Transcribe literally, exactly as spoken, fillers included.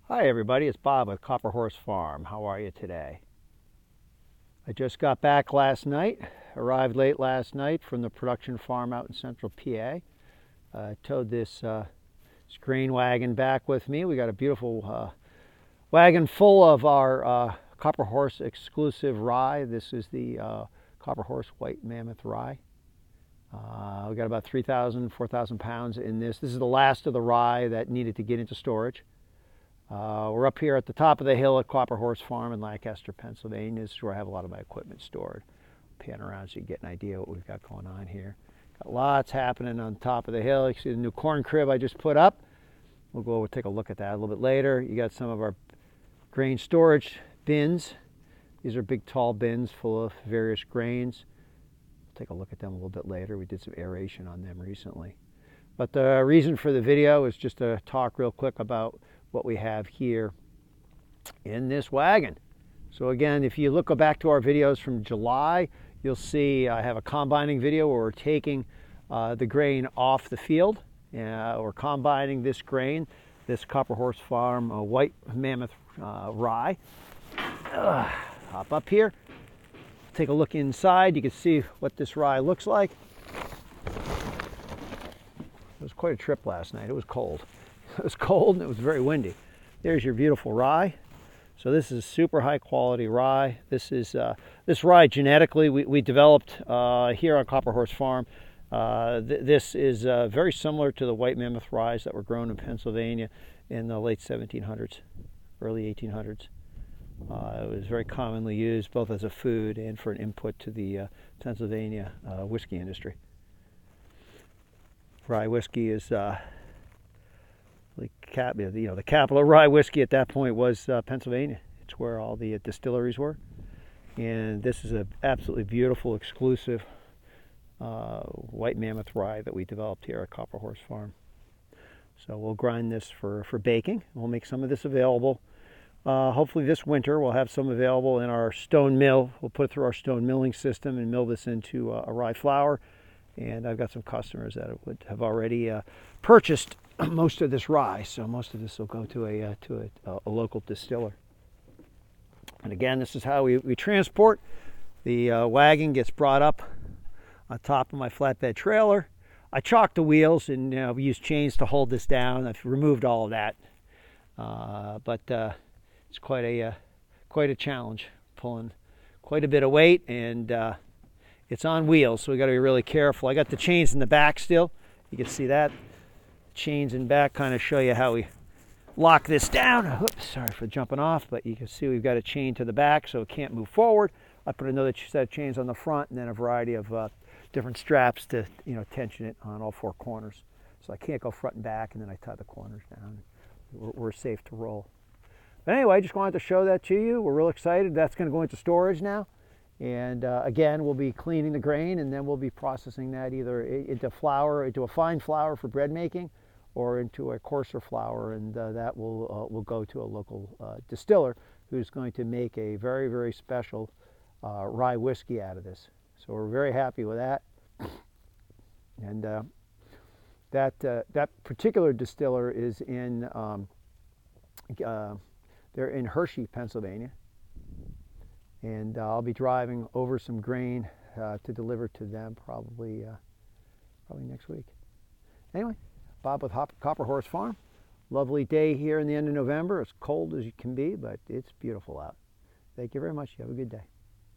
Hi everybody, it's Bob with Copper Horse Farm. How are you today? I just got back last night, arrived late last night from the production farm out in central P A. I uh, towed this, uh, this grain wagon back with me. We got a beautiful uh, wagon full of our uh, Copper Horse exclusive rye. This is the uh, Copper Horse White Mammoth rye. Uh, we got about three thousand, four thousand pounds in this. This is the last of the rye that needed to get into storage. Uh, we're up here at the top of the hill at Copper Horse Farm in Lancaster, Pennsylvania. This is where I have a lot of my equipment stored. Pan around so you get an idea what we've got going on here. Got lots happening on top of the hill. You see the new corn crib I just put up. We'll go over take a look at that a little bit later. You got some of our grain storage bins. These are big tall bins full of various grains. We'll take a look at them a little bit later. We did some aeration on them recently. But the reason for the video is just to talk real quick about what we have here in this wagon. So again, if you look back to our videos from July, you'll see I have a combining video where we're taking uh, the grain off the field. Uh, we're combining this grain, this Copper Horse Farm uh, White Mammoth uh, rye. Uh, hop up here, take a look inside. You can see what this rye looks like. It was quite a trip last night. It was cold. It was cold and it was very windy. There's your beautiful rye. So this is super high quality rye. This is uh, this rye genetically we, we developed uh, here on Copper Horse Farm. Uh, th this is uh, very similar to the White Mammoth ryes that were grown in Pennsylvania in the late seventeen hundreds, early eighteen hundreds. Uh, it was very commonly used both as a food and for an input to the uh, Pennsylvania uh, whiskey industry. Rye whiskey is uh, the cap, you know, the capital of rye whiskey at that point was uh, Pennsylvania. It's where all the uh, distilleries were, and this is an absolutely beautiful, exclusive uh, White Mammoth rye that we developed here at Copper Horse Farm. So we'll grind this for for baking. We'll make some of this available. Uh, hopefully this winter we'll have some available in our stone mill. We'll put it through our stone milling system and mill this into uh, a rye flour. And I've got some customers that would have already uh, purchased most of this rye, so most of this will go to a uh, to a, a local distiller. And again, this is how we, we transport. The uh, wagon gets brought up on top of my flatbed trailer. I chalked the wheels and you know, we use chains to hold this down. I've removed all of that, uh, but uh, it's quite a uh, quite a challenge, pulling quite a bit of weight, and uh, it's on wheels, so we got to be really careful. I got the chains in the back still. You can see that. Chains in back kind of show you how we lock this down. Oops, sorry for jumping off, but you can see we've got a chain to the back so it can't move forward. I put another set of chains on the front and then a variety of uh, different straps to you know tension it on all four corners. So I can't go front and back, and then I tie the corners down. We're, we're safe to roll. But anyway, I just wanted to show that to you. We're real excited. That's going to go into storage now. And uh, again, we'll be cleaning the grain, and then we'll be processing that either into flour, into a fine flour for bread making, or into a coarser flour, and uh, that will uh, will go to a local uh, distiller who's going to make a very, very special uh, rye whiskey out of this. So we're very happy with that. And uh, that uh, that particular distiller is in um, uh, they're in Hershey, Pennsylvania. And uh, I'll be driving over some grain uh, to deliver to them probably uh, probably next week. Anyway, Bob with Hop Copper Horse Farm. Lovely day here in the end of November. It's cold as you can be, but it's beautiful out. Thank you very much. You have a good day.